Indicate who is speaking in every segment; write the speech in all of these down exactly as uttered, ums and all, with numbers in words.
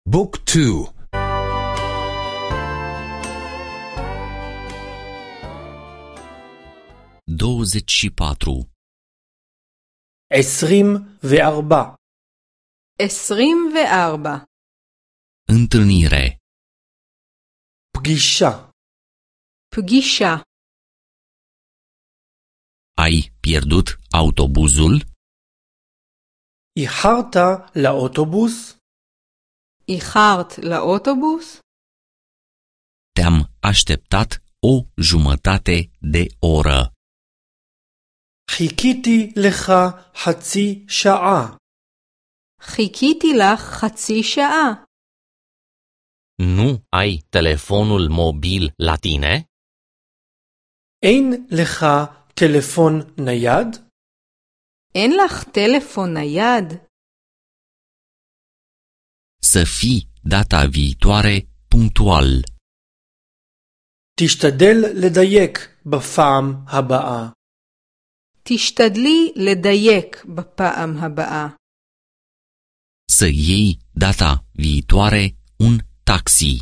Speaker 1: بوك تو.
Speaker 2: douăzeci și patru.
Speaker 3: عشرين وأربع
Speaker 4: عشرين وأربع
Speaker 2: Întâlnire.
Speaker 3: פגישה
Speaker 4: פגישה
Speaker 2: Ai pierdut autobuzul?
Speaker 3: איחרת לאוטובוס?
Speaker 4: איחרת לאוטובוס?
Speaker 2: Te-am așteptat o jumătate de oră.
Speaker 3: חיכיתי לך חצי שעה.
Speaker 4: חיכיתי לך חצי שעה.
Speaker 5: Nu ai telefonul mobil la tine?
Speaker 3: אין לך טלפון נייד?
Speaker 4: אין לך טלפון נייד?
Speaker 2: Să fii data viitoare punctual.
Speaker 3: תשתדל לדייק בפעם הבאה.
Speaker 4: תשתדלי לדייק בפעם הבאה.
Speaker 2: Să iei data viitoare un taxi.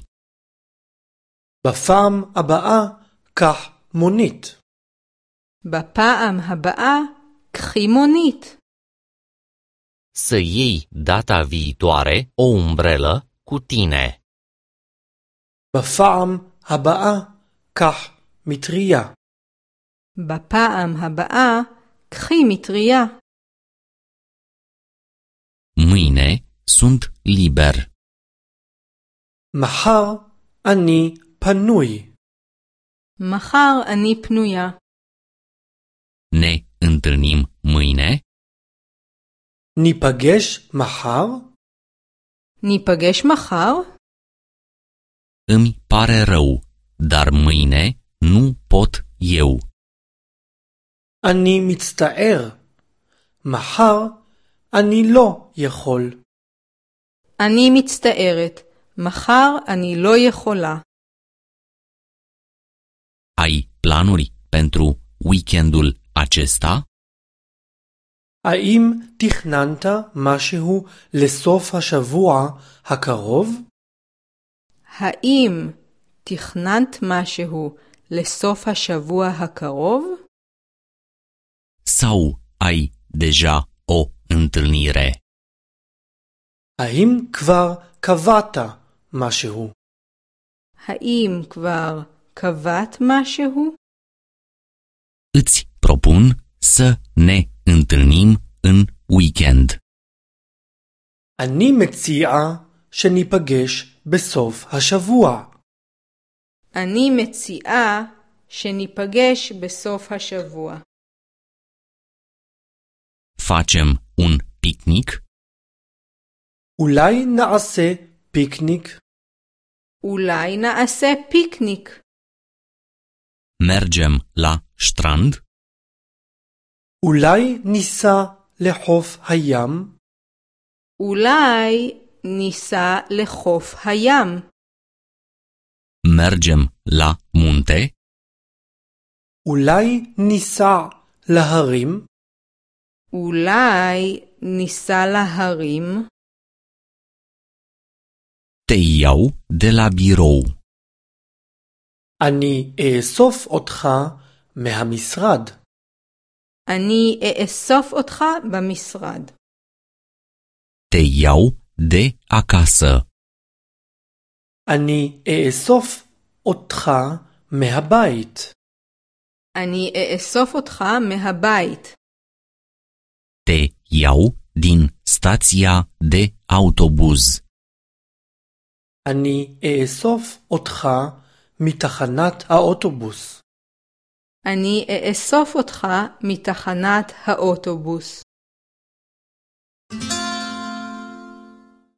Speaker 3: בפעם הבאה קח מונית.
Speaker 4: בפעם הבאה קחי מונית.
Speaker 5: Să iei data viitoare o umbrelă cu tine.
Speaker 3: בפעם הבאה קח מטריה.
Speaker 4: בפעם הבאה קחי מטריה.
Speaker 2: Mâine sunt liber.
Speaker 3: מחר אני פנוי.
Speaker 4: מחר אני פנויה.
Speaker 2: Ne întâlnim mâine?
Speaker 3: ניפגש מחר?
Speaker 4: ניפגש מחר?
Speaker 2: Îmi pare rău, dar mâine nu pot eu.
Speaker 3: אני מצטער. מחר אני לא יכול.
Speaker 4: אני מצטערת. מחר אני לא יכולה.
Speaker 2: Ai planuri pentru weekendul acesta?
Speaker 3: האם תכננת משהו לסוף השבוע הקרוב?
Speaker 4: האם תכננת משהו לסוף השבוע הקרוב?
Speaker 2: Sau ai deja o întâlnire?
Speaker 3: האם כבר קבעת משהו?
Speaker 4: האם כבר קבעת משהו?
Speaker 2: Îți propun să ne întâlnim în weekend.
Speaker 3: אני מציעה שניפגש בסוף השבוע.
Speaker 4: אני מציעה שניפגש בסוף השבוע.
Speaker 2: Facem un picnic?
Speaker 3: אולי נעשה פיקניק?
Speaker 4: אולי נעשה פיקניק.
Speaker 2: Mergem la strand?
Speaker 3: אולי ניסע לחוף הים?
Speaker 4: אולי ניסע לחוף הים.
Speaker 2: Mergem la munte?
Speaker 3: אולי ניסע להרים?
Speaker 4: אולי ניסע להרים.
Speaker 2: Te iau de la birou.
Speaker 3: אני אאסוף אותך מהמשרד.
Speaker 4: אני אאסוף אותך במשרד.
Speaker 2: Te iau de acasă.
Speaker 3: אני אאסוף אותך מהבית.
Speaker 4: אני אאסוף אותך מהבית.
Speaker 2: Te iau din stația de autobuz.
Speaker 3: אני אאסוף אותך מתחנת האוטובוס.
Speaker 4: אני אאסוף אותך מתחנת האוטובוס.